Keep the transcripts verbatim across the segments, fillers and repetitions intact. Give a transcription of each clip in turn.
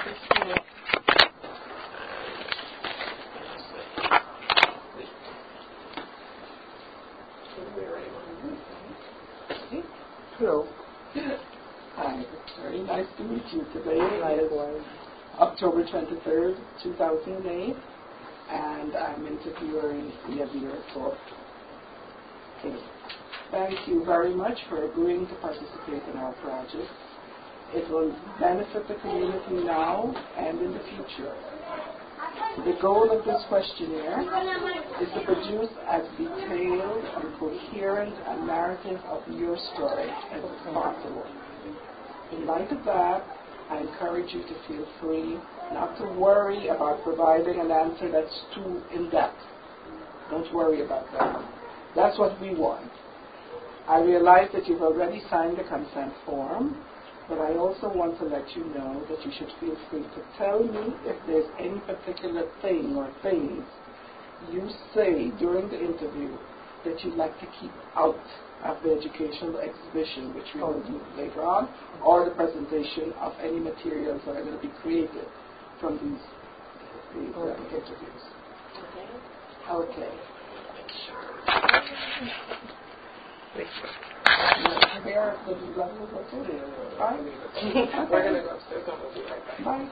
Hello. Hi, very nice to meet you today. Likewise. October twenty-third, two thousand eight, and I'm interviewing Yadira Thorpe. Okay. Thank you very much for agreeing to participate in our project. It will benefit the community now and in the future. The goal of this questionnaire is to produce as detailed and coherent a narrative of your story as possible. In light of that, I encourage you to feel free not to worry about providing an answer that's too in-depth. Don't worry about that. That's what we want. I realize that you've already signed the consent form, but I also want to let you know that you should feel free to tell me if there's any particular thing or things you say during the interview that you'd like to keep out of the educational exhibition, which we will do later on, or the presentation of any materials that are going to be created from these, these uh, interviews. Okay. Here, the level is okay. Bye. We're going to go upstairs. Bye.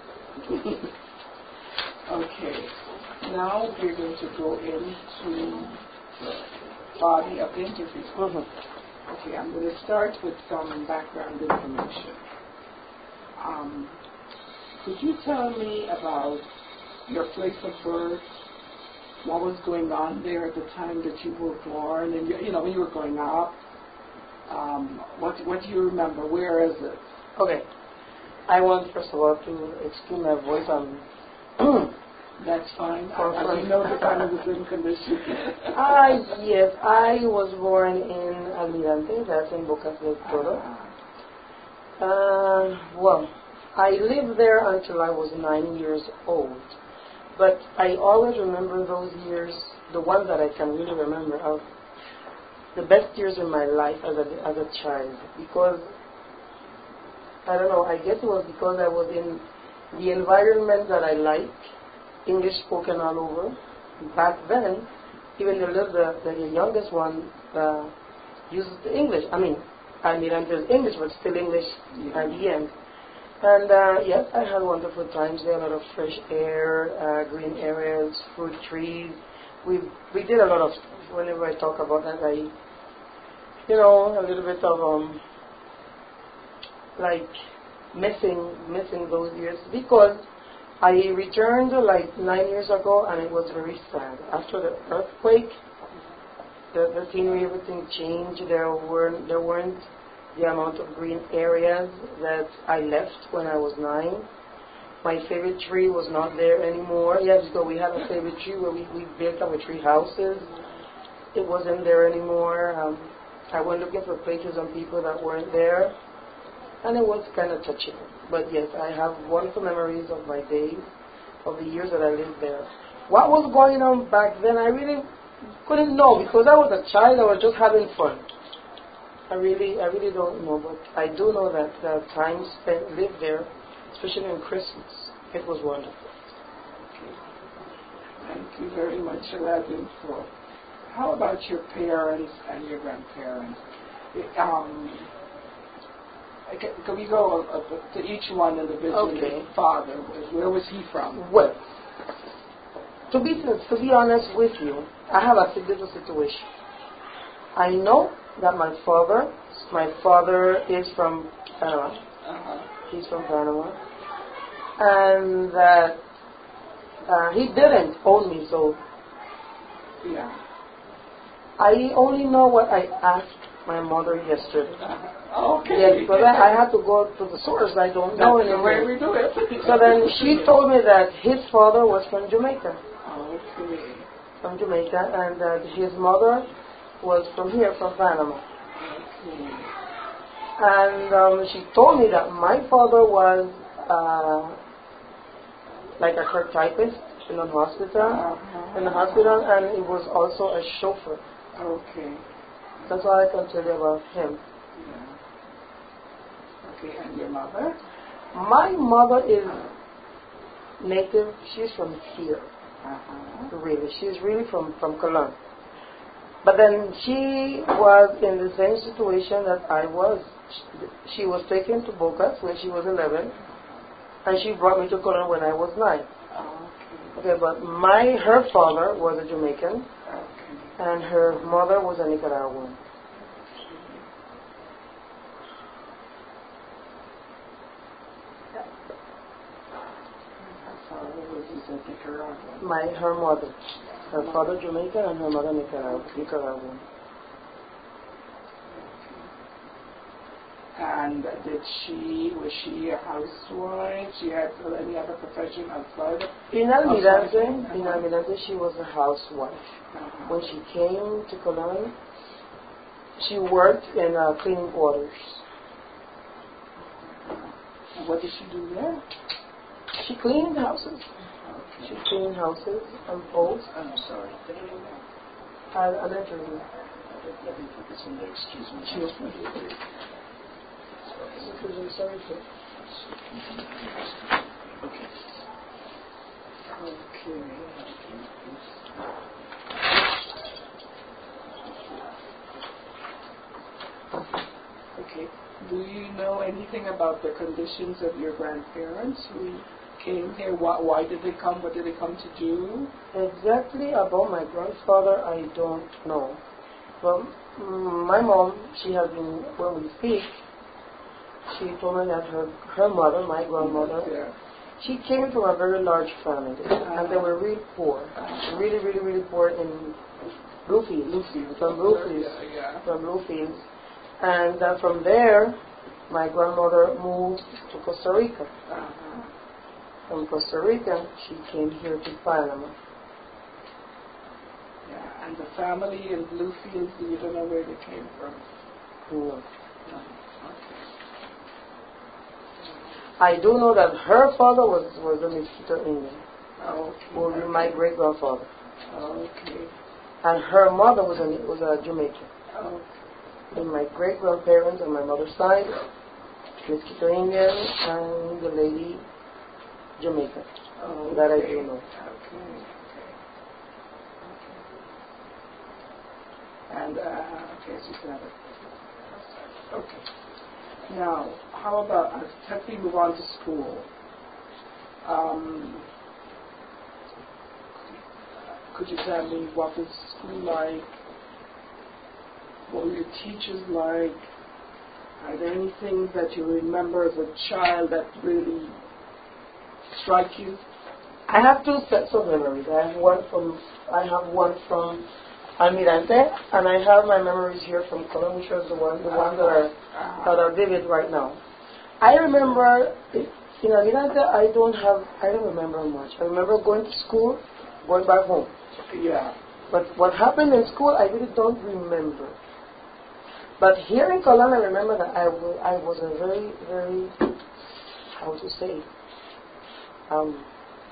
Okay. Now we're going to go into the body of the interview. Mm-hmm. Okay, I'm going to start with some background information. Um, could you tell me about your place of birth? What was going on there at the time that you were born, and you, you know when you were growing up? Um, what what do you remember? Where is it? Okay. I want first of all to explain my voice. Um, That's fine. I, I know that I'm in the same condition. Ah, yes. I was born in Almirante, that's in Boca del Toro. Uh, uh, well, I lived there until I was nine years old. But I always remember those years, the ones that I can really remember, of the best years in my life as a, as a child. Because, I don't know, I guess it was because I was in the environment that I like, English spoken all over. Back then, even the little, the, the youngest one uh, uses the English. I mean, I mean, there's English, but still English at the end. And uh, yes, I had wonderful times there, a lot of fresh air, uh, green areas, fruit trees. We we did a lot of stuff. Whenever I talk about that, I, you know, a little bit of, um, like, missing, missing those years. Because I returned like nine years ago, and it was very sad. After the earthquake, the, the scenery, everything changed. There weren't, there weren't the amount of green areas that I left when I was nine. My favorite tree was not there anymore. Yes, so we had a favorite tree where we, we built our tree houses. It wasn't there anymore. Um, I went looking for places and people that weren't there, and it was kind of touching. But yes, I have wonderful memories of my days, of the years that I lived there. What was going on back then, I really couldn't know, because I was a child. I was just having fun. I really, I really don't know, but I do know that the time spent lived there, especially on Christmas, it was wonderful. Okay. Thank you very much for that info. How about your parents and your grandparents? Um, can, can we go uh, to each one individually? Okay. Father, where was he from? Well, to be to be honest with you, I have a different situation. I know that my father, my father is from Panama. Uh-huh. He's from Panama. And that uh, he didn't own me, so yeah. I only know what I asked my mother yesterday. Uh-huh. Okay. Yes, because I, I had to go to the source. I don't know That's anymore. the way we do it. So then she told me that his father was from Jamaica. Okay. From Jamaica, and that his mother was from here, from Panama. Okay. And um, she told me that my father was uh, like a clerk typist in a hospital, Uh-huh. in the hospital, and he was also a chauffeur. Okay. That's all I can tell you about him. Yeah. Okay, and your mother? My mother is native. She's from here. Uh-huh. Really, she's really from from Cologne. But then she was in the same situation that I was. She was taken to Bocas when she was eleven, and she brought me to Cologne when I was nine. Okay. Okay, but my her father was a Jamaican, Okay. and her mother was a Nicaraguan. My her mother, her father Jamaican and her mother Nicaragua, Nicaraguan. And did she was she a housewife? She had any other profession outside of? In Almirante, in Almirante, she was a housewife. Uh-huh. When she came to Cologne, she worked in uh, cleaning quarters. And what did she do there? She cleaned houses. Okay. She cleaned houses and poles. I'm sorry. I, I let her do. Let me put this in there. Excuse me. She was I'm sorry for. Okay. Okay. Okay. Do you know anything about the conditions of your grandparents who came here? Why, why did they come? What did they come to do? Exactly about my grandfather, I don't know. Well, mm, my mom, she has been, when we speak, she told me that her, her mother, my grandmother, Yeah. she came from a very large family, Uh-huh. and they were really poor, Uh-huh. really, really, really poor in Bluefields, Bluefields. from Bluefields, Yeah, yeah. from Bluefields, and uh, from there, my grandmother moved to Costa Rica. Uh-huh. From Costa Rica, she came here to Panama. Yeah, and the family in Bluefields, you don't know where they came from? No. No. Okay. I do know that her father was, was a Mixito Indian, Okay. who was my great grandfather, Okay. and her mother was a was a Jamaican. Okay. And my great grandparents on my mother's side, Mixito Indian, and the lady Jamaican. Okay. That I do know. Okay. Okay. Okay. And uh, okay, so you can have it. Okay. Now, how about uh, as we move on to school? Um, could you tell me what was school like? What were your teachers like? Are there any things that you remember as a child that really strike you? I have two sets of memories. I have one from I have one from Almirante, and I have my memories here from Cologne, which was the one the ones that are that are vivid right now. I remember in Almirante. I don't have I don't remember much. I remember going to school, going back home. Yeah. But what happened in school, I really don't remember. But here in Cologne, I remember that I, w- I was a very, very, how to say, um,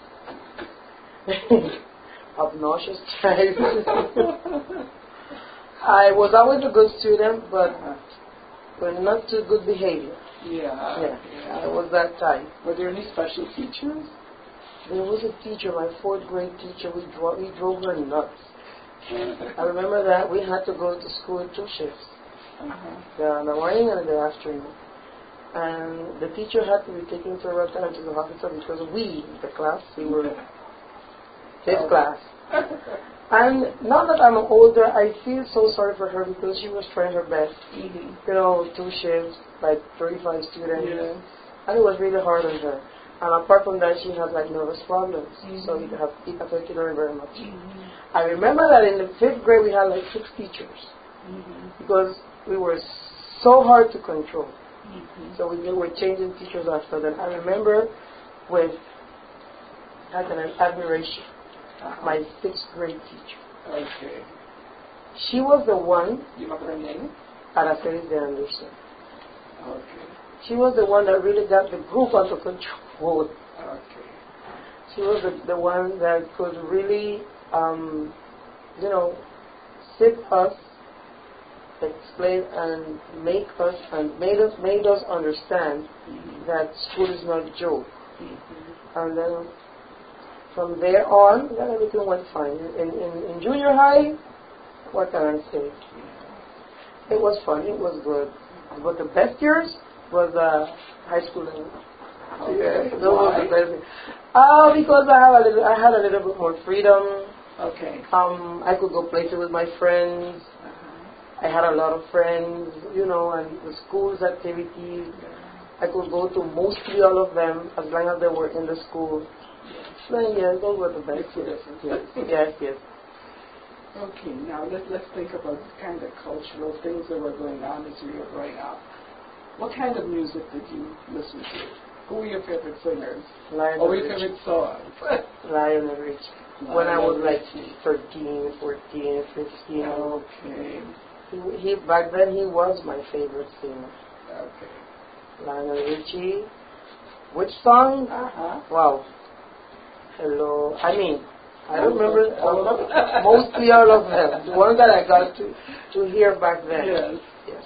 obnoxious child. I was always a good student, but but not too good behavior. Yeah. Yeah, yeah. I was that type. Were there any special teachers? There was a teacher, my fourth grade teacher, we, dro- we drove her nuts. I remember that we had to go to school two shifts. Uh-huh. The, in the morning and in the afternoon. And the teacher had to be taken to a time to the hospital because we, the class, we were his Oh. class. And now that I'm older, I feel so sorry for her because she was trying her best. Mm-hmm. You know, two shifts, like thirty-five students. Yeah. And it was really hard on her. And apart from that, she had like nervous problems. Mm-hmm. So it, have, it affected her very much. Mm-hmm. I remember that in the fifth grade, we had like six teachers. Mm-hmm. Because we were so hard to control. Mm-hmm. So we were changing teachers after that. I remember with had an admiration Uh-huh. my sixth grade teacher. Okay. She was the one, You remember her name? Araceli de Anderson. Okay. She was the one that really got the group under control. Okay. She was the, the one that could really, um, you know, sit us, explain and make us and made us made us understand Mm-hmm. that school is not a joke. Mm-hmm. And then from there on, then everything went fine. In, in, in junior high, what can I say? It was fun. It was good. But the best years was uh, high school level. Okay. Those were Why? the best. Uh, because I have a little, I had a little bit more freedom. Okay. Um, I could go places with my friends. Uh-huh. I had a lot of friends, you know, and the school's activities. I could go to mostly all of them as long as they were in the school. So yes, those were the best. Makes a difference. Yes, yes, yes. Okay, now let, let's think about the kind of cultural things that were going on as you were growing up. What kind of music did you listen to? Who were your favorite singers? Lionel Or were your Richie. favorite songs? Lionel Richie. When I was Lionel like Richie. thirteen, fourteen, fifteen. Okay. He, he, back then he was my favorite singer. Okay. Lionel Richie. Which song? Uh-huh. Wow. Hello. I mean, I don't All of remember them. All of them. mostly all of them. The ones that I got to, to hear back then. Yes. Yes.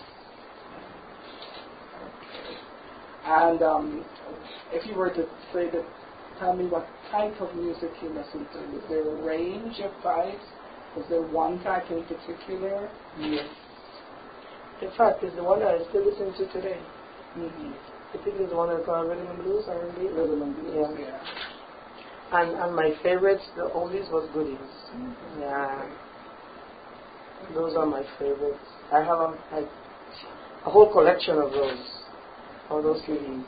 And um, if you were to say that, tell me what type of music you listen to. Was there a range of types? Was there one type in particular? Yes. In fact, it's the one that I still listen to today. Mm-hmm. I think it's the one that's called Rhythm and Blues, R and B. Rhythm and blues, Yeah. yeah. And, and my favorites, the oldies was goodies. Mm-hmm. Yeah. Those are my favorites. I have a, like, a whole collection of those. All those C Ds.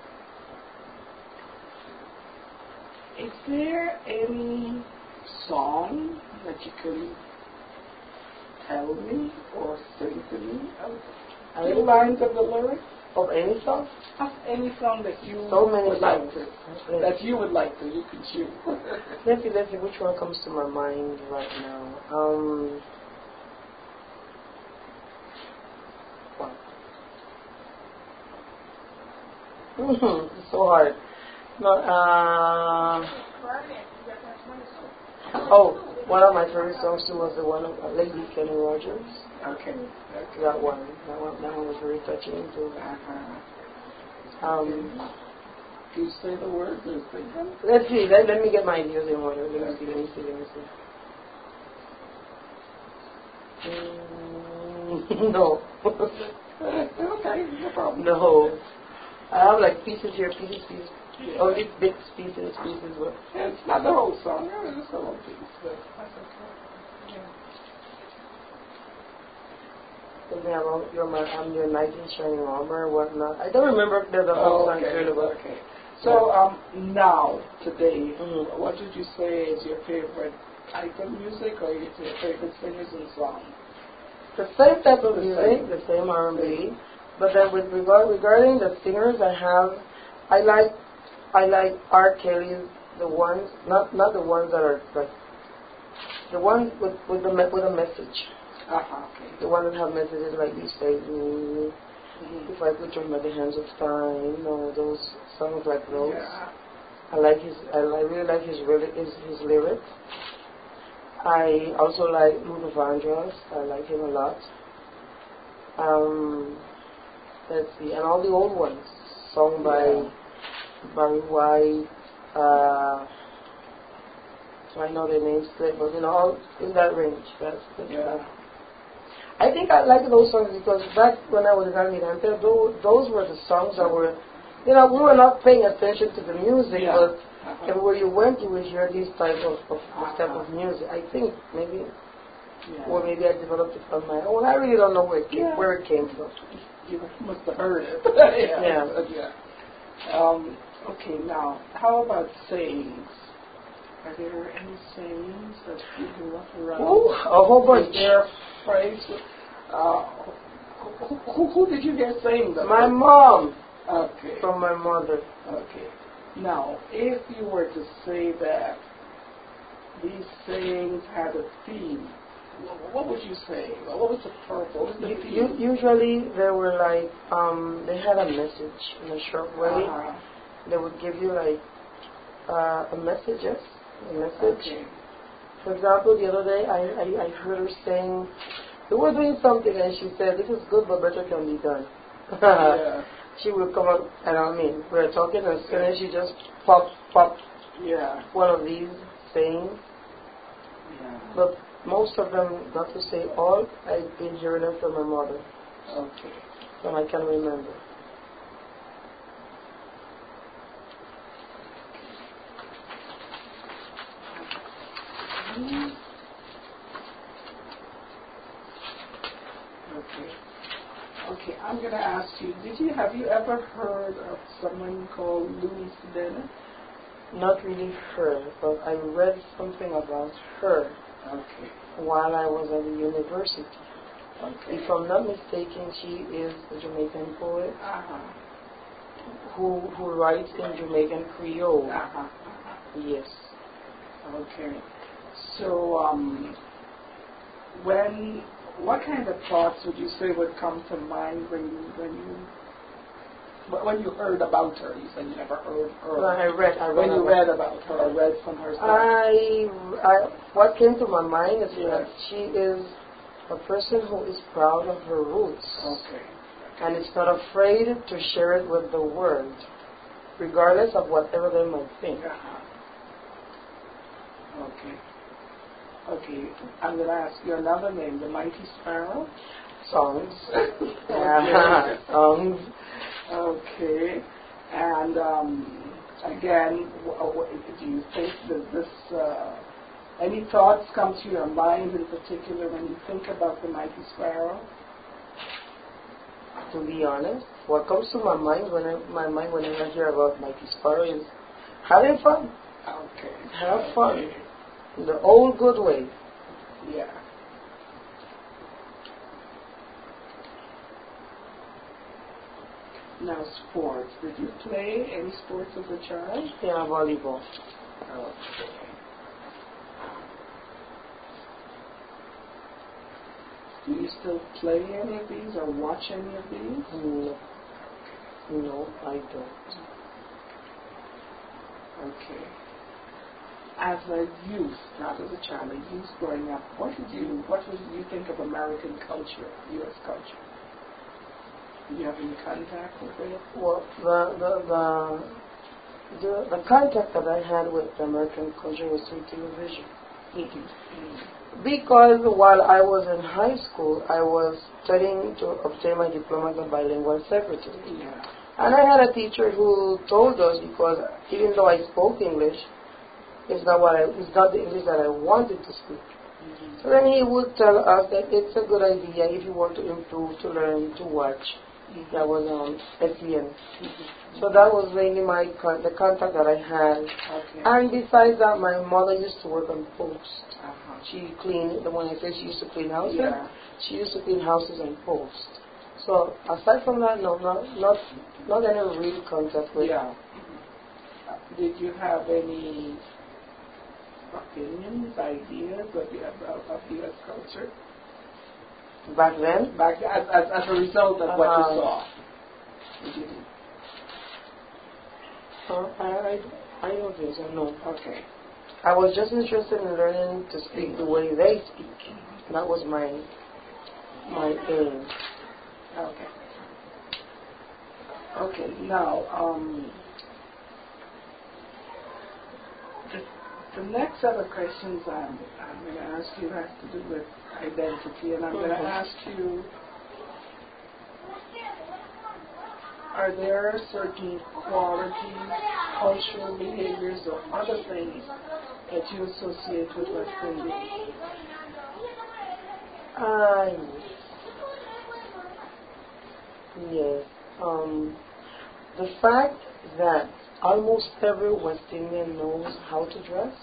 Is there any song that you can tell me or sing to me? A I few lines of the lyrics Of any song? of any song that you So many would like songs. to, that you would like to, you could choose. Let's see, let's see which one comes to my mind right now. Um, wow. Mm-hmm. It's so hard. No, uh, oh, one of my favorite songs too was the one of uh, Lady Kenny Rogers. Okay. Okay. That one, that one, that one was very touching too. Uh-huh. Um, Can you say the words or sing them? let's see. Let, let me get my ideas in order. Let me see. Let me see. Let me see. Mm, no. Okay, no problem. No. I have like pieces here, pieces, pieces. Only bits, pieces, pieces. But It's not the whole song, it's a little piece, but that's okay. something about you're my, I'm your knight in shining armor, whatnot. I don't remember if there's a whole Oh, song okay, really, but okay. So, um, now, today, Mhm. what would you say is your favorite type of music or your favorite singers and songs? the same type of The music, same. the same R and B. But then with regard regarding the singers, I have, I like, I like R. Kelly's, the ones, not not the ones that are like, the ones with with the me- with a message. Uh-huh, okay. The ones that have messages like "You Save Me," Mhm. "If I Could Turn By the Hands of Time," you know, those songs like those. Yeah. I like his, I li- really like his really his, his lyrics. I also like Luther Vandross. I like him a lot. Um, let's see, and all the old ones, sung by Yeah. Barry White. Uh, I know their names, but you know, all in that range. That's, that's Yeah. what I think I like those songs because back when I was in Almirante, those, those were the songs that were, you know, we were not paying attention to the music, Yeah. but Uh-huh. everywhere you went, you would hear these type of, of this type Uh-huh. of music. I think maybe, Yeah. or maybe I developed it on my own. I really don't know where it came, Yeah. where it came from. You must have heard it. yeah. Yeah. yeah. Um, okay, now, how about sayings? Are there any sayings that you grew up around? Ooh, a whole bunch. Is there a phrase? Uh, who, who, who did you hear saying that? My mom, Okay. from my mother. Okay. Now, if you were to say that these sayings had a theme, wh- what would you say? What was the purpose? What was the U- theme? u- usually they were like, um, they had a message in a short way. Uh-huh. They would give you like uh, a message, yes, a message. Okay. For example, the other day I, I, I heard her saying, they were doing something and she said, this is good but better can be done. Yeah. She would come up and I mean, we were talking and suddenly she just pop, pop, Yeah. one of these sayings. Yeah. But most of them, not to say all, I've been hearing them from my mother. Okay. And I can remember. Okay. Okay, I'm going to ask you, did you, have you ever heard of someone called Louise Dennis? Not really her, but I read something about her Okay. while I was at the university. Okay. If I'm not mistaken, she is a Jamaican poet Uh-huh. who who writes in Jamaican Creole. Uh-huh. Uh-huh. Yes. Okay. So, um, when, what kind of thoughts would you say would come to mind when you, when you, when you heard about her? You said you never heard her. Well, I read. I read When you about read about her, or read from her stuff. I, I, what came to my mind is Yes. that she is a person who is proud of her roots Okay. and is not afraid to share it with the world, regardless of whatever they might think. Uh-huh. Okay. Okay. I'm going to ask you another name, the Mighty Sparrow. Songs. Okay. Yeah, songs. Okay. And um, again, w- w- do you think that this, uh, any thoughts come to your mind in particular when you think about the Mighty Sparrow? To be honest, what comes to my mind when I, my mind when I hear about Mighty Sparrow is having fun. Okay. Have fun. In the old good way. Yeah. Now, sports. Did you play any sports as a child? Yeah, volleyball. Okay. Do you still play any of these or watch any of these? No. No, I don't. Okay. As a youth, not as a child, a youth growing up, what did you what did you think of American culture, U S culture? Did you have any contact with it? Well, the the the the, the contact that I had with the American culture was through television. Mm-hmm. Because while I was in high school, I was studying to obtain my diploma as a bilingual secretary. Yeah. And I had a teacher who told us, because even though I spoke English, it's not what I, it's not the English that I wanted to speak. Mm-hmm. So then he would tell us that it's a good idea if you want to improve, to learn, to watch. Mm-hmm. That was um, S E N. Mm-hmm. So that was mainly my con- the contact that I had. Okay. And besides that, my mother used to work on post. Uh-huh. She cleaned, the one I said she used to clean houses, Yeah. she used to clean houses and post. So aside from that, no, not not not any real contact with. Yeah. Mm-hmm. Did you have any opinions, ideas of the of, of U S culture? Back then, Back as, as, as a result of what you Uh, saw. Did you? uh, I, I I don't think so. No, Okay. I was just interested in learning to speak the way they speak. That was my my aim. Okay. Okay. Now, um, the, the next set of questions I'm, I'm going to ask you has to do with identity, and I'm going to Mhm. ask you: are there certain qualities, cultural behaviors, or other things that you associate with West Indians? Ah, yes. Yes. Um, the fact that almost every West Indian knows how to dress,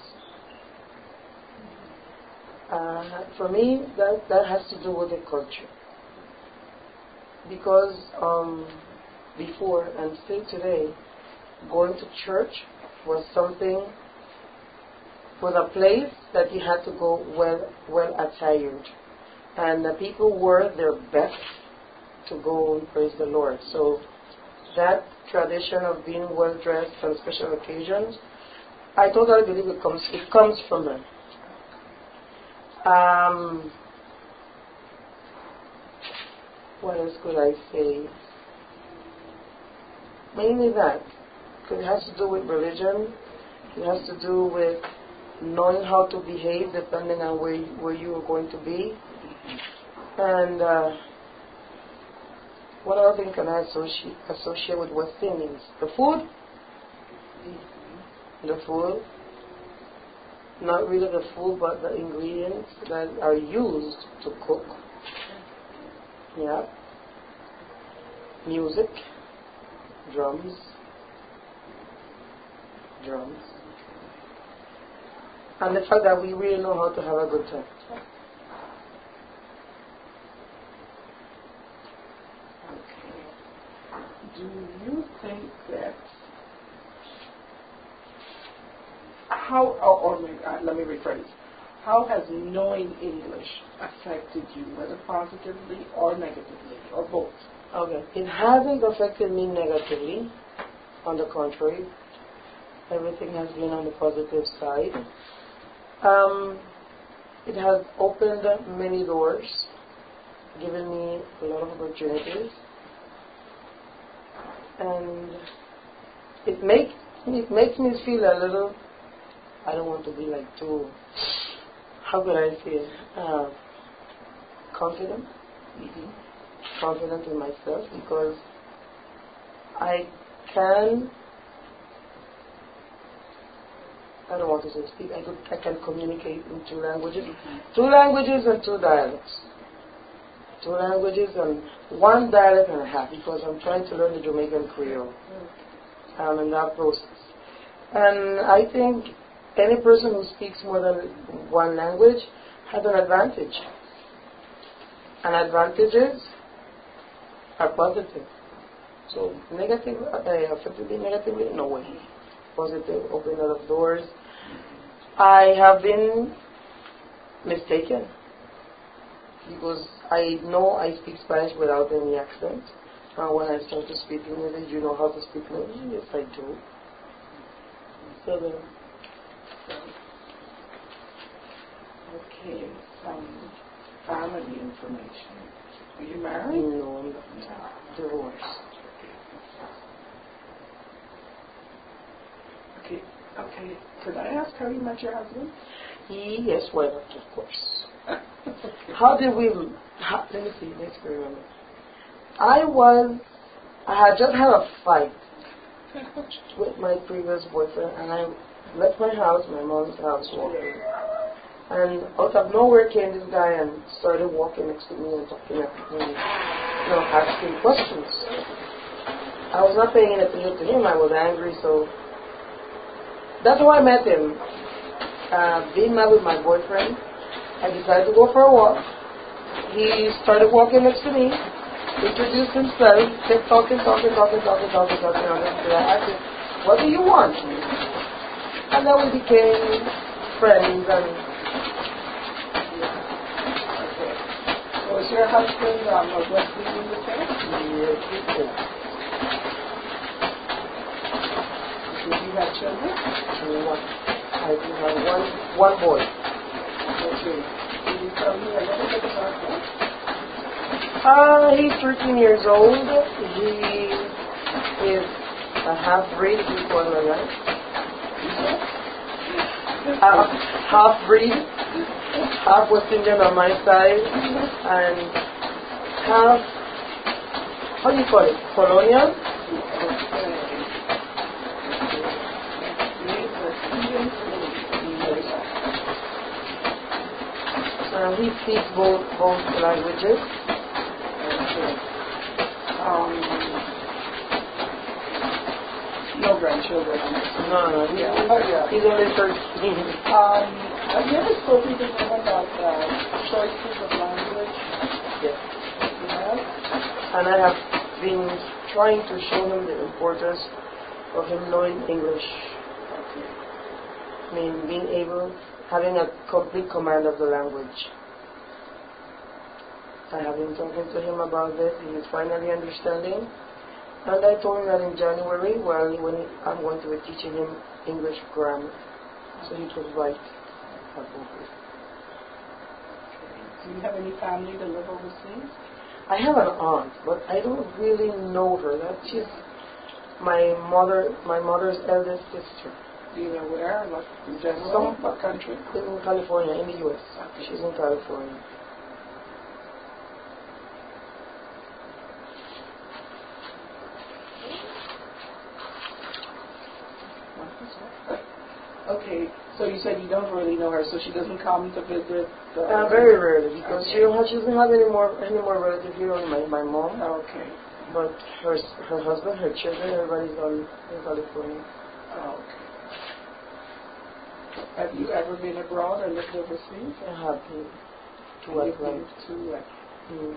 uh, for me, that, that has to do with the culture. Because um, before and still today, going to church was something, was a place that you had to go well, well attired. And the people wore their best to go and praise the Lord. So that tradition of being well dressed on special occasions, I totally believe it comes it comes from them. Um, what else could I say? Mainly that, because it has to do with religion It has to do with knowing how to behave depending on where, where you are going to be. And uh, what other thing can I associate, associate with West Indians? The food? The food. Not really the food, but the ingredients that are used to cook. Yeah. Music. Drums. Drums. And the fact that we really know how to have a good time. Okay. Do you think that how, or, or uh, let me rephrase, how has knowing English affected you, whether positively or negatively, or both? Okay. It hasn't affected me negatively. On the contrary, everything has been on the positive side. Um, it has opened many doors, given me a lot of opportunities, and it makes it makes me feel a little. I don't want to be like too. How could I say it? Uh, confident, mm-hmm. confident in myself because I can. I don't want to say speak. I, could, I can communicate in two languages, mm-hmm. two languages and two dialects, two languages and one dialect and a half because I'm trying to learn the Jamaican Creole. Mm-hmm. I'm in that process, and I think any person who speaks more than one language has an advantage, and advantages are positive. So negative, uh, effectively negatively, no way. Positive, open a lot of doors. I have been mistaken because I know I speak Spanish without any accent. Uh, when I started speaking English, you know how to speak English? Yes, I do. So the, okay, some family information. Are you married? No, I'm not. Divorced. Okay, okay. Could I ask how you met your husband? Yes, well, of course. Okay. How did we, how, let me see, let's remember. I was, I had just had a fight with my previous boyfriend, and I left my house, my mom's house, walking. And out of nowhere came this guy and started walking next to me and talking at me, you know, asking questions. I was not paying any attention to him, I was angry, so that's how I met him. Uh, being mad with my boyfriend, I decided to go for a walk. He started walking next to me, introduced himself, kept talking, talking, talking, talking, talking, talking, talking. I asked him, what do you want? And then we became friends. And okay. Was your husband um, a West Indian descent? yes, he did. Did you have children? No. I do have one, one boy. Okay. Can you tell me a little bit about that? Uh, he's thirteen years old. He is a half-breed, we call him that. Uh, half-breed, half West Indian on my side, and half, how do you call it, colonial? Uh, he speaks both both languages. Okay. Um, no grandchildren. No, no, he, Yeah. Oh, yeah. he's only thirteen. Um, have you ever spoken to him about uh, choices of language? Yes. You have? And I have been trying to show him the importance of him knowing English. Okay. I mean, being able, having a complete command of the language. I have been talking to him about this. He is finally understanding. And I told him that in January, well, when he, I'm going to be teaching him English grammar. So he was right. Okay. Do you have any family that live overseas? I have an aunt, but I don't really know her. That she's my mother, my mother's eldest sister. Do you know where? Like in general? Some What country? in California, in the U S. She's in California. Okay, so you said you don't really know her, so she doesn't come to visit? Uh, Uh, very rarely, because okay. she don't have, she doesn't have any more any more relatives here. Only my my mom. Okay. But her her husband, her children, everybody's on in California. Okay. Have you ever been abroad or lived overseas? I have been to You've Atlanta. been to Atlanta. Mm.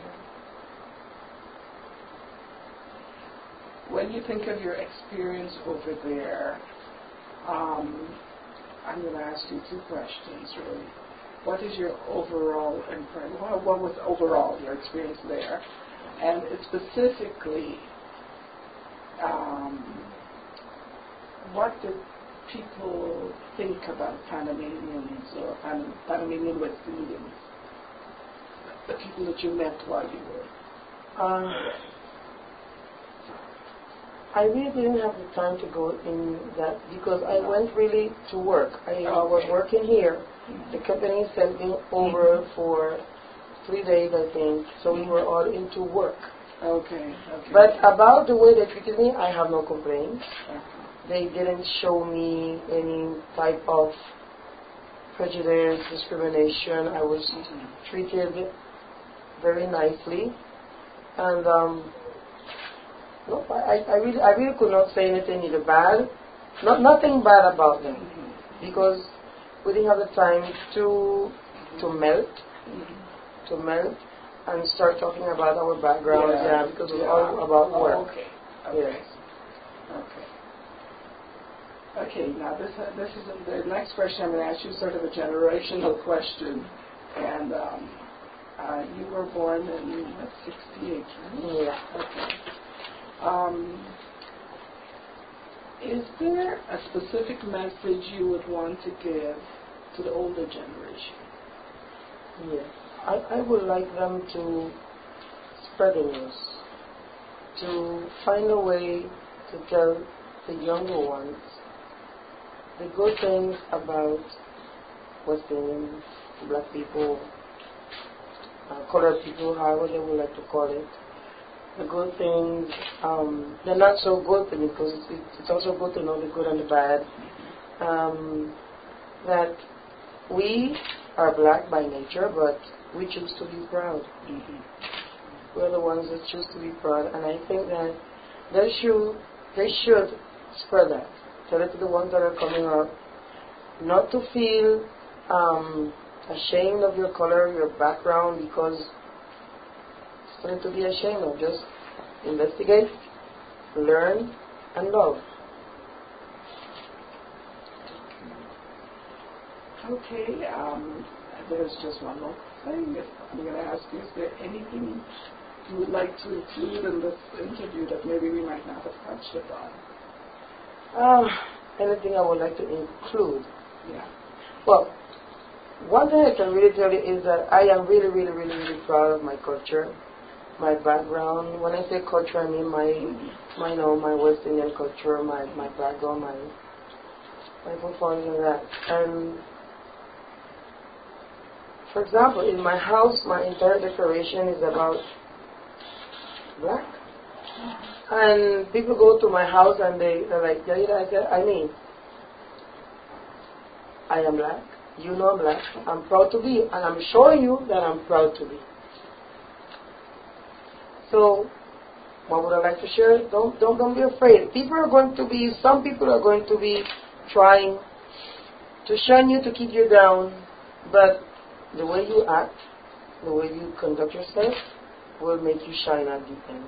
When you think of your experience over there, um, I'm going to ask you two questions, really. What is your overall impression? What, what was overall your experience there? And specifically, um, what did people think about Panamanians or Pan- Panamanian West Indians? The people that you met while you were Uh, I really didn't have the time to go in that because I went really to work. I uh, was working here. The company sent me over for three days, I think. So we were all into work. Okay. Okay. But about the way they treated me, I have no complaints. Okay. They didn't show me any type of prejudice, discrimination. I was Mhm. treated very nicely, and um, no, I, I really, I really could not say anything either bad, not nothing bad about them, Mhm. because we didn't have the time to to melt, Mhm. to melt, and start talking about our backgrounds. Yeah. Yeah, because it was Yeah. all about Oh, work. okay. Okay. Yes. Okay. Okay. Now this this is the next question I'm going to ask you. Sort of a generational question, and um, uh, you were born in what, sixty-eight, right? Yeah. Okay. Um, is there a specific message you would want to give to the older generation? Yes. I, I would like them to spread the news, to find a way to tell the younger ones the good things about West Indians, black people, uh, colored people, however they would like to call it. The good things, um, they're not so good things because it's, it's also good to know the good and the bad. Um, that we are black by nature, but we choose to be proud. Mm-hmm. We're the ones that choose to be proud, and I think that they should, they should spread that. Tell it to the ones that are coming up, not to feel um, ashamed of your color, your background, because it's nothing to be ashamed of. Just investigate, learn, and love. Okay, um, there's just one more thing. I'm going to ask you, is there anything you would like to include in this interview that maybe we might not have touched upon? Uh, anything I would like to include? Yeah. Well, one thing I can really tell you is that I am really, really, really, really proud of my culture, my background. When I say culture, I mean my, my, you know, my West Indian culture, my, my background, my, my performance and that. And for example, in my house, my entire decoration is about black. And people go to my house and they, they're like, Yadira, I said, I mean, I am black. You know I'm black. I'm proud to be. And I'm showing you that I'm proud to be. So, what would I like to share? Don't, don't, don't be afraid. People are going to be, some people are going to be trying to shun you, to keep you down. But the way you act, the way you conduct yourself, will make you shine at the end.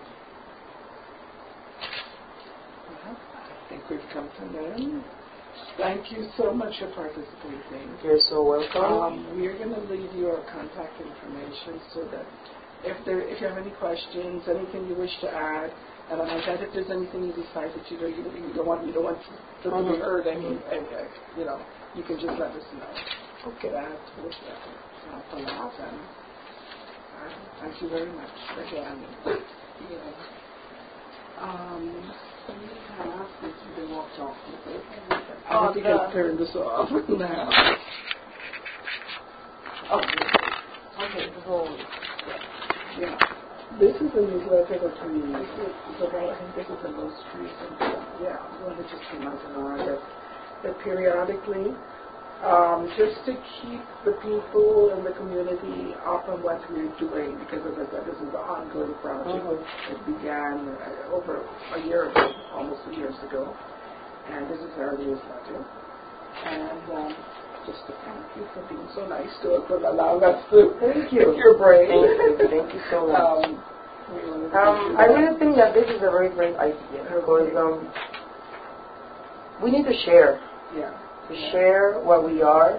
I think we've come to an end. Thank you so much for participating. You're so welcome. Um, we're going to leave your contact information so that if there, if you have any questions, anything you wish to add, and like that, if there's anything you decide that you don't, you, you don't want, you don't want to, to mm-hmm. be heard, any, and, uh, you know, you can just let us know. Okay. That would help a lot. And uh, thank you very much again. Yeah. Um, we have, since you've been walked off with it, I think I'll turn this off now. Okay. Okay, the whole. Yeah. This is a newsletter that we, so I think this is the most recent one. Yeah, the one that just came out in August. That periodically, um, just to keep the people in the community up on what we're doing, because as I said, this is an ongoing project. Mm-hmm. It began uh, over a year ago, almost two years ago, and this is our newsletter. And um, just to thank you for being so nice to us and allowing us to thank you. Pick your brain. Thank you. Thank you so much. Um, um, I really think that this is a very great idea because um, we need to share. Yeah. To share what we are,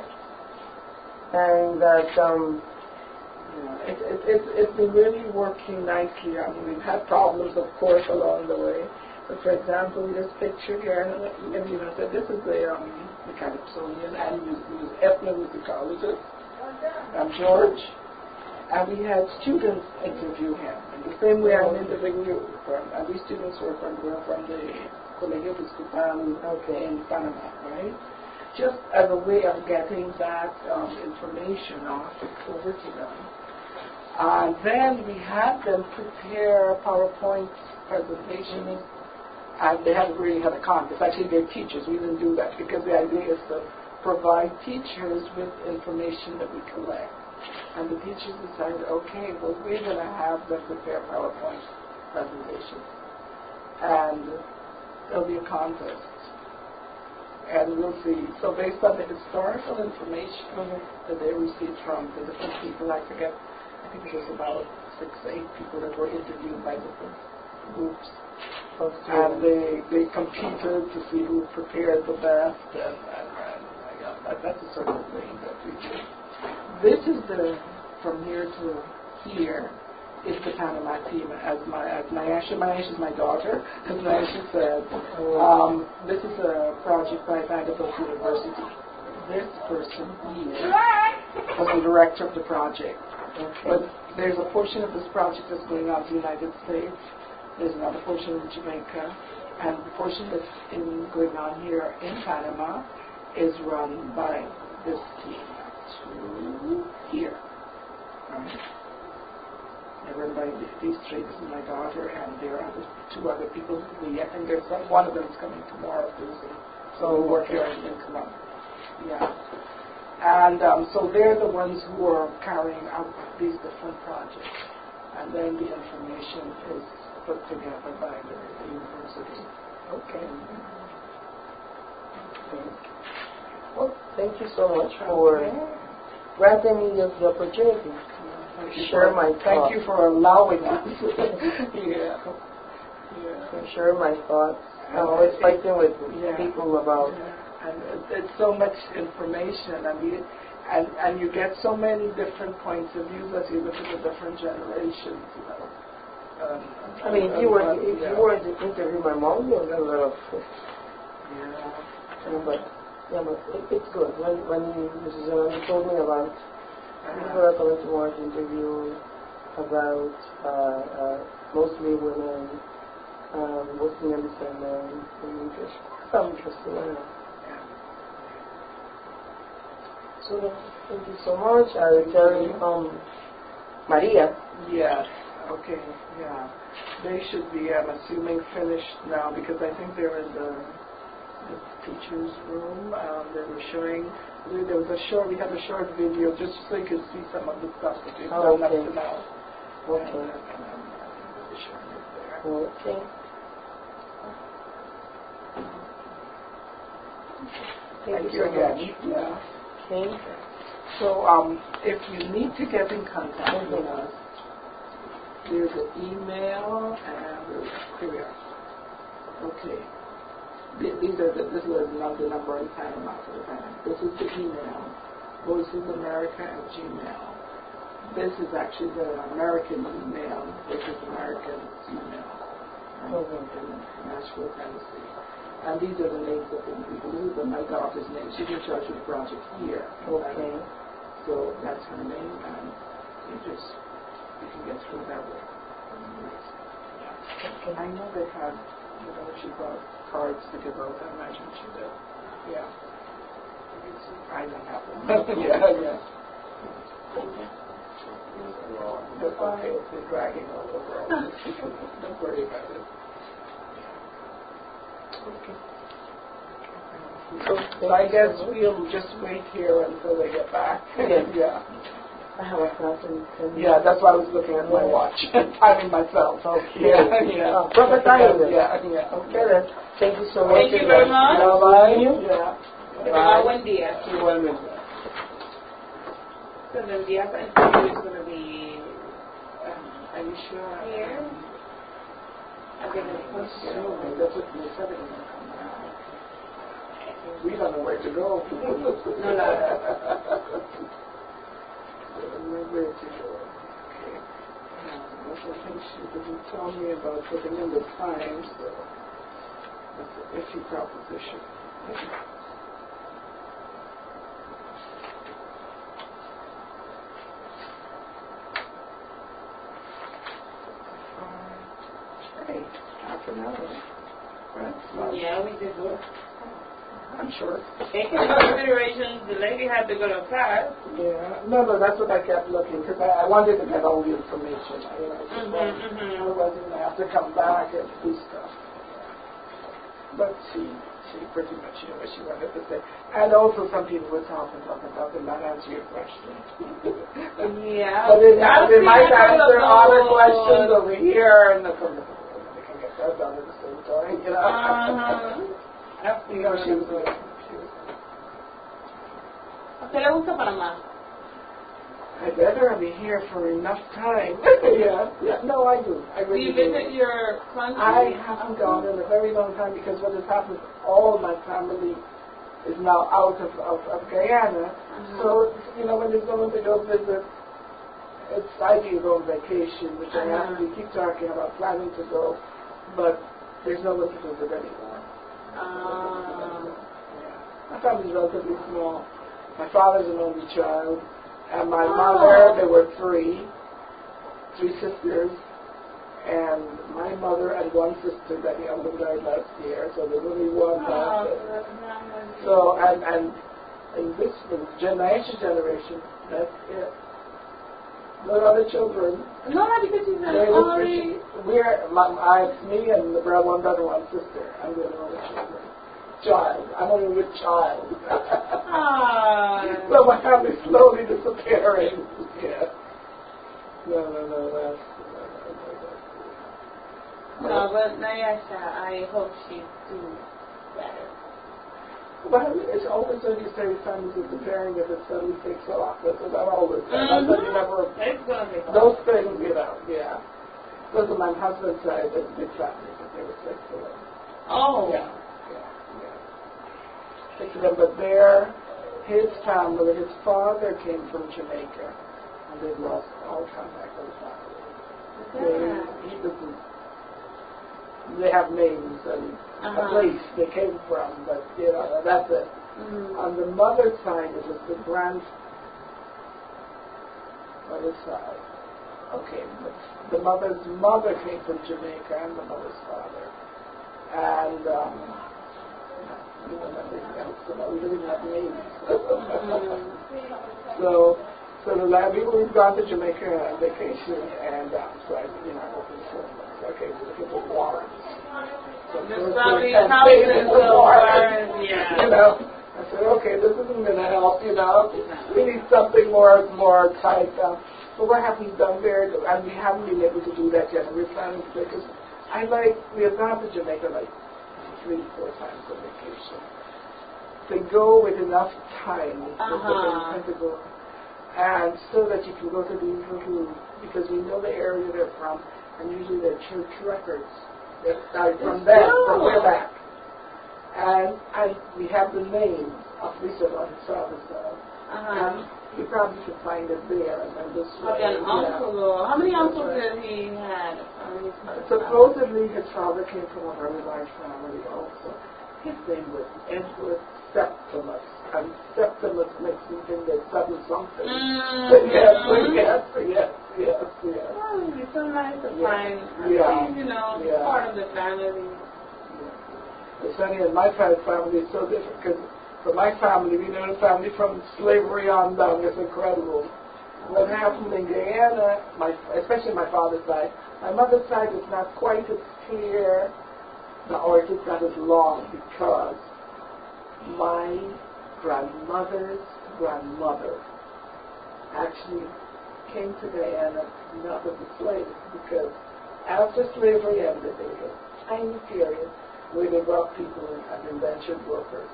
and that um, yeah, it, it, it, it's been really working nicely. I mean, we've had problems, of course, along the way. But for example, this picture here, and you know, said this is the um, the Calypsonian and music, ethnomusicologist, um, George, and we had students interview him in the same way I'm interviewing you. From, and these students were from were from the Colegio Episcopal okay. in Panama, right? Just as a way of getting that um, information off over to them. And then we had them prepare PowerPoint presentations. Mm-hmm. And they haven't really had a contest. Actually, they're teachers. We didn't do that because the idea is to provide teachers with information that we collect. And the teachers decided, okay, well, we're going to have them prepare PowerPoint presentations. And there'll be a contest. And we'll see. So based on the historical information mm-hmm. that they received from the different people, I forget, I think it was about six, eight people that were interviewed by different groups. And they they competed to see who prepared the best, and, and, and yeah, that, that's the sort of thing that we do. This is the, from here to here, is the Panama team. As my as Nyasha, Nyasha is my daughter, as Nyasha said, um, this is a project by Vanderbilt University. This person here was the director of the project. Okay. But there's a portion of this project that's going on in the United States. There's another portion in Jamaica, and the portion that's in, going on here in Panama is run by this team to here. Right? They're run by these three. This is my daughter, and there are two other people. We, I think there's some, one of them is coming tomorrow. So we work here in Columbus. Yeah. And um, so they're the ones who are carrying out these different projects, and then the information is put together by the, the university. Okay. Okay. Well, thank you so much for okay. granting me the, the opportunity yeah, to share my thoughts. Thank you for allowing us. yeah. yeah. To share my thoughts. I'm always fighting with yeah. people about. Yeah. And it, it's so much information. I mean, and and you get so many different points of view as you look at the different generations. You know. Um, I mean, if you were if yeah. you were to interview my mom, you would get a lot of yeah. yeah, but yeah, but it, it's good. When when Missus Yolanda told me about uh-huh. people are coming tomorrow to interview about uh, uh, mostly women, um, mostly descendants, and interest. Some interesting, I know. Yeah. So thank you so much. I will tell you, um, Maria. Yes. Okay, yeah. They should be, I'm assuming, finished now because I think they're in the, the teacher's room. Um, they were showing, there was a short, we had a short video just so you could see some of the stuff that we've oh, done okay. up to now. Okay. And, and, um, I think we'll be showing it there. Okay. Thank, Thank you so again. Much. Yeah. Okay. So um, if you need to get in contact mm-hmm. with us, there's an email and there's here. Okay. These are the, this is the number in Panama for the Panama. This is the email. Voices America at Gmail. This is actually the American email, which is American email. Okay. In Nashville, Tennessee. And these are the names of the people. This is the, my daughter's name. She's in charge of the project here. Okay. And so that's her name, and you just you can get through that way. Okay. I know they had, you know, she brought cards to give out. I imagine she did. Yeah. I don't have them. Yeah, yeah. That's okay. It's been dragging all over. Don't worry about it. Okay. So I guess we'll just wait here until they get back. Yes. Yeah. I have a class in ten minutes. Yeah, that's why I was looking at my watch, timing myself. Okay. Yeah, yeah. Oh, proper timing then. Yeah, yeah. Okay then. Thank you so much. Thank you very much. Bye-bye. Yeah. Uh, buen día. Igualmente. So the día para el interview is going to be Um, are you sure? here. I'm going to That's so- that's what they said they were going to come back. We don't know where to go. No, no. We don't know where to go. Okay. Um, that's the thing she didn't tell me about putting in the time, so that's an iffy proposition. Hey, half an hour. That's not, Yeah, we did good. I'm sure. Taking into consideration, the lady had to go to class. Yeah, no, no, that's what I kept looking, because I, I wanted to get all the information. I, you know, I just Mm-hmm, wanted- mm-hmm. otherwise I'm going to have to come back and do stuff. But she, she pretty much knew what she wanted to say. And also some people were talking, talking, talking, not answer your question. Yeah. But they, I've they seen might a couple answer of other those. questions over here, and the they can get that done at the same time, you know. Uh-huh. I've You seen know, a she was couple. good. She was good. ¿A usted le gusta Panamá? I better be here for enough time. Yeah, yeah. No, I do. I Do really you visit your country? I haven't gone in a very long time because what has happened, all my family is now out of, of, of Guyana. Uh-huh. So, you know, when there's no one to go visit, it's ideal to go on vacation, which I have. Uh-huh. We keep talking about planning to go, but there's no one to visit anymore. Uh, Yeah. My family's relatively small. My father's an only child, and my Oh. mother, there were three, three sisters, and my mother and one sister that younger died last year, so there's only one oh, left. that's nice. So, and, and, and this was generation, generation, that's it. No other children. No, because she's an They were only. We're, my, I, it's me and the brother, one brother, one sister. I'm the only children. Child. I'm only with child. Ah. So my family's slowly disappearing. Yeah. No, no, no, that's... No, but Nayasha, I hope she do better. Well, it's always when you say families disappearing if it suddenly takes off. That's what I've always said. That's what you never... It's gonna take off. Those things, you know, yeah. Those are my husband's side, it's big family, but they were six of them. Oh. Yeah, yeah, yeah. Six of them, but there, his family, his father came from Jamaica, and they've lost all contact with his family. They, Yeah. he doesn't, they have names and a Uh-huh. place they came from, but, you know, that's it. Mm-hmm. On the mother's side, it was the grand mother's side. Okay, but the mother's mother came from Jamaica and the mother's father. And, um, you know, nothing else, you know, we didn't have names. so, so the lab, we, we've gone to Jamaica on vacation, and um, so I, you know, I opened so okay, we're looking for Warrens. So There's first probably we had houses faith in of the Warrens, Warrens, yeah. You know, I said, okay, this isn't going to help, you know. We need something more, more tight down. But what have we done there? And we haven't been able to do that yet. And we're planning to, because I like, we have gone to Jamaica like three, four times on vacation. To go with enough time, Uh-huh. to go, and so that you can go to these little, because we know the area they're from, and usually they're church records that are from It's them, true. from way back. And, and we have the names of Lisa on the father's side. Uh-huh. And you probably could find it there, and then this way. Okay, an yeah. uncle. How many That's uncles right. did he had? Or his father? Supposedly his father came from a very large family also. His name was Edward Septimus, and Septimus makes me think that seven something. Mm-hmm. But yes, yes, yes, yes, yes. Well, it's so nice to Yeah. find, Yeah. you know, Yeah. part of the family. Yeah. It's funny, and my fa- family is so different because for my family, we know the family from slavery on down. It's incredible. What happened in Guyana, my, especially my father's side, my mother's side is not quite as clear, or it's not as long, because my grandmother's grandmother actually came to Guyana not as a slave, because after slavery ended, there was a tiny period where they brought people in as indentured workers.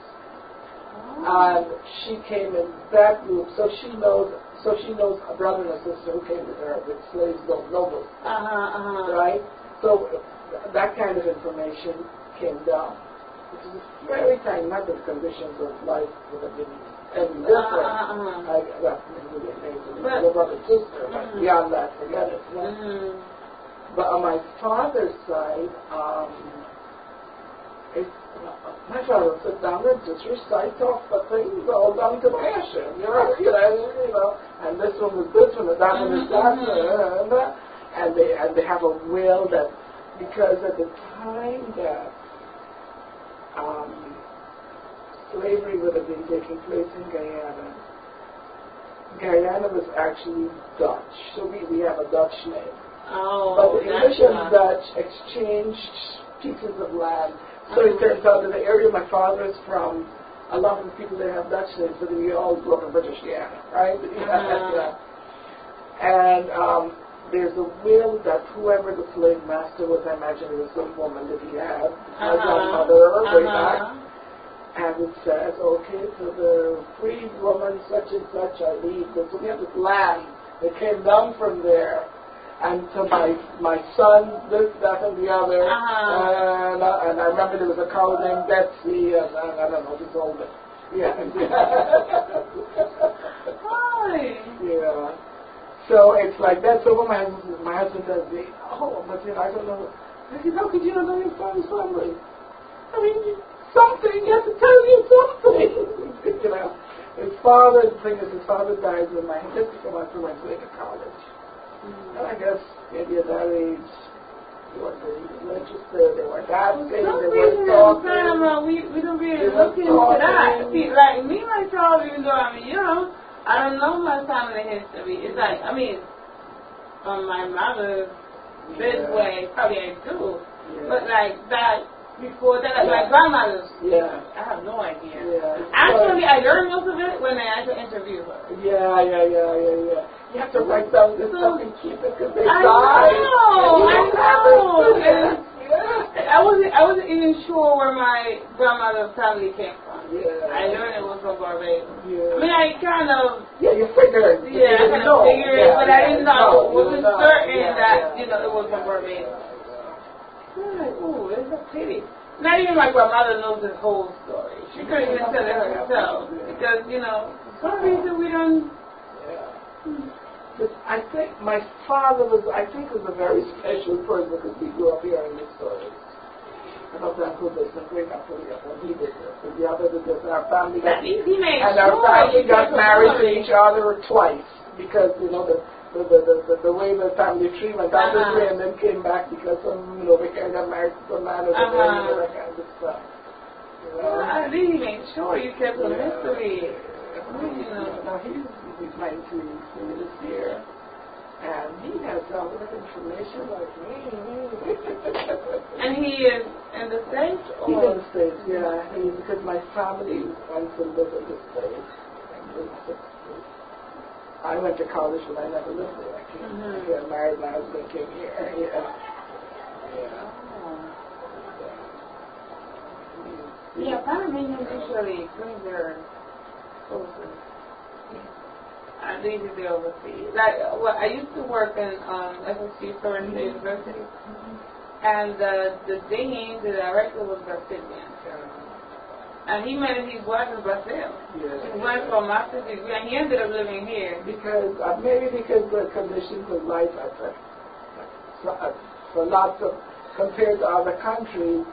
And she came in that group, so she knows. So she knows a brother and a sister who came with her with slaves, no nobles, Uh huh. Uh-huh. right? So uh, that kind of information came down, which is very tiny. Not that the conditions of life would have been any different. Uh-huh. Uh-huh. I, that's really amazing. But, the brother and sister, but mm-hmm. beyond that, forget it. No? Mm-hmm. But on my father's side, um, it's, uh, my father would sit down and just recite off the things all down to passion. You know, you know, you know, and this one was this one, and that one is that one, and, that. and they and they have a will that, because at the time that um, slavery would have been taking place in Guyana, Guyana was actually Dutch, so we, we have a Dutch name. Oh, But the English that's and Dutch exchanged pieces of land. So it turns out that the area my father is from, a lot of the people there have Dutch names, so we all grew up in British Guiana, right? Uh-huh. Yeah. And um, there's a will that whoever the slave master was, I imagine it was some woman that he had, my Uh-huh. grandmother, way back, Uh-huh. and it says, okay, so the freed woman such and such I leave. So we have this land that came down from there. And so my my son, this, that, and the other, Uh-huh. and, uh, and I remember there was a cow named Betsy, and, and I don't know, this old, yeah. Hi. Yeah. So it's like that. So when my husband, my husband does the, oh, but you know, I don't know. I said, how could you not know your son's family? I mean, something, you have to tell you something. You know, his father, the thing is, his father died when my, just before my son went to college. Mm-hmm. And I guess maybe at that age, they weren't really interested, they weren't asking, they Some weren't reason talking. I'm about we we don't really They look weren't into that. talking. See, like me myself, even though I'm young, I don't know my family history. It's like, I mean, on my mother's this Yeah. way, probably I do, Yeah. but like that before that, like Yeah. my grandmother's. Yeah. I have no idea. Yeah. Actually, I learned most of it when I actually interviewed her. Yeah, yeah, yeah, yeah, yeah. You have to write down this So, stuff and keep it because they I die. know, I know. And, yeah. I wasn't, I wasn't even sure where my grandmother's family came from. Yeah. I learned it was from Barbados. Yeah. I mean, I kind of, Yeah, you figured. yeah, I kind of figured it, but I didn't know, No, wasn't no, certain yeah, that, yeah. you know, it was from Barbados. I'm like, ooh, it's a pity. Not even my grandmother knows this whole story. She couldn't even tell it herself. Because, you know, for some reason we don't. Yeah. But I think my father was, I think, was a very special person because we grew up hearing these stories. I thought that Uncle this and great Uncle this and he did this and the other did this and our family got, He, he made and sure our family he got kept married to story. each other twice because, you know, the the, the, the, the, the way the family tree went down Uh-huh. this way and then came back because some, you know, they got married to some man or something, Uh-huh. you know, that kind of stuff. You know? Well, at least he made sure you kept the Yeah. mystery. You know, now he's, he's nineteen this year, and he has a lot of information like me. And he is in the States? Or? He's in the States, yeah. He, because my family went to live in the States. I went to college, but I never lived there. I came, Mm-hmm. I got married, my husband came here. Yeah. Yeah. Yeah, Panamanians usually bring their closer. At least if they're overseas. Like, well, I used to work in um, S S U, Florida State University, and uh, the dean, the director, was Brazilian. And he met his wife in Brazil. Yeah. He went for a master's degree, and he ended up living here. Because, uh, maybe because the conditions of life are for, for, uh, for lots of, compared to other countries,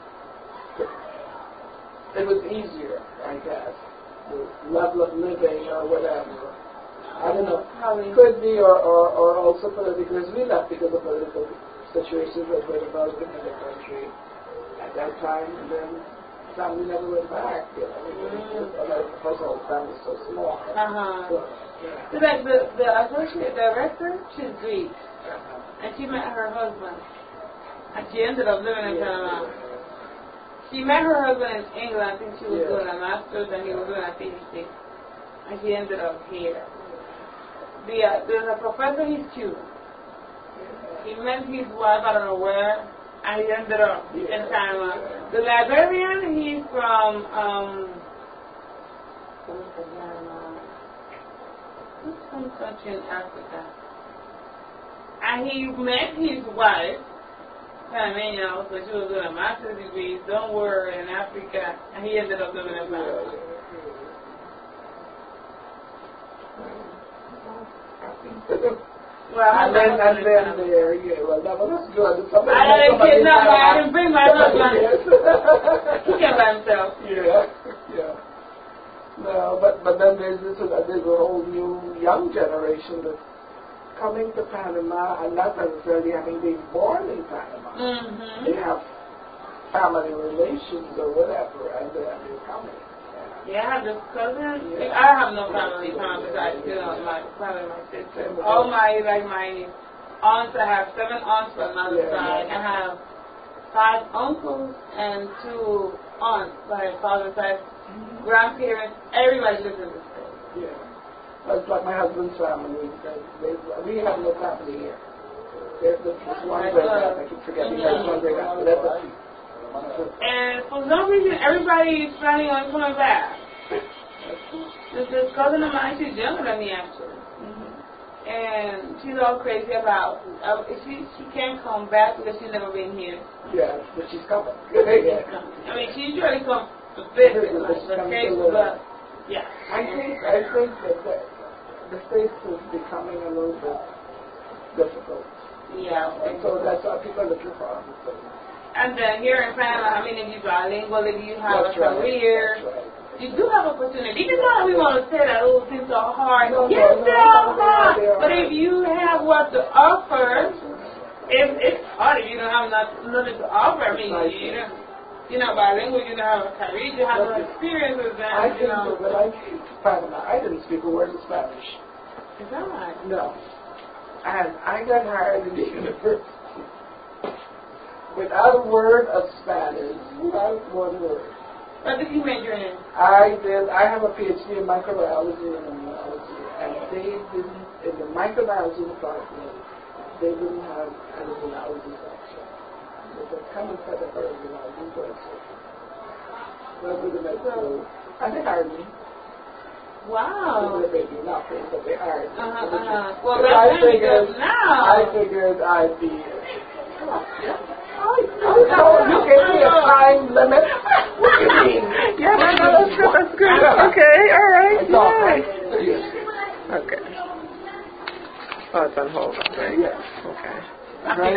it was easier, I guess. The level of living or whatever. I don't know. Probably. Could be, or, or, or also political, because we left because of political situations that were developing in the country at that time, and then family never went back. You know, mm-hmm. Like, first of all, the family was so small. Uh-huh. So, yeah. So like the, the associate director, she's Greek. Uh-huh. And she met her husband. And she ended up living in yeah. Panama. She met her husband in England. I think she was yeah. doing a master's and he was doing a PhD. And she ended up here. The, uh, there's a professor, he's Cuban. He met his wife, I don't know where, and he ended up yeah. in Panama. The librarian, he's from, um, what's some country in Africa? And he met his wife, Panamanian also, she was doing a master's degree, don't worry, in Africa, and he ended up living in Panama. Well, and then, and then there, yeah, well, that was good. Somebody, I didn't somebody kidnap her, I didn't bring my husband. Yes. He came by himself. Yeah, yeah. No, but, but then there's this, uh, there's a whole new young generation that's coming to Panama and not necessarily having been born in Panama. Mm-hmm. They have family relations or whatever, and they're, they're coming. Yeah, I have this cousin. Yeah. I have no family time besides, you know, my family, my sister. All my, like my aunts, I have seven aunts on another yeah, side. yeah. I have five uncles and two aunts, my father's side, mm-hmm. grandparents. Everybody lives in the state. Yeah. That's like my husband's family. They, they, we have no family here. There's this one great aunt, I keep forgetting, there's one great aunt, leprosy. And for some reason, everybody is planning on coming back. This, this cousin of mine, she's younger than me actually. Mm-hmm. And she's all crazy about, uh, she she can't come back because she's never been here. Yeah, but she's coming. Yeah. I mean, she usually comes to visit, like the States, but yeah. I think, I think that the, the States is becoming a little bit difficult. Yeah. And so that's why people are looking for other things. And then here in Panama, I mean, if you're bilingual, if you have That's a right. career, Right. you do have opportunity. Even though we want to say that, oh, things are hard. No, yes, no, no, they are no, hard. they are But hard. if you have what to offer, if it's hard if you don't have not, nothing to offer. I mean, Right. you know, you're not bilingual, you don't have a career, you have no experience with that. I you think know. that when I came to Panama, I didn't speak a word of Spanish. Is that right? No. And I got hired in the university without a word of Spanish, without one word. What did you major in? I did. I have a PhD in microbiology and immunology, and they didn't in the microbiology department. They didn't have an immunology section. They said, "Come and set up our immunology section." Well, we the medical, and they hired me. Wow. They paid me nothing, but they hired me. Uh-huh, uh-huh. Well, But that's I figured, now. I figured I'd be. Oh, no, you gave me a time limit. What do you mean? Yeah, no, no, that's good, that's good. Okay, all right, I thought, yeah. right? Okay. Oh, it's on hold, right? Yes. Okay. Right.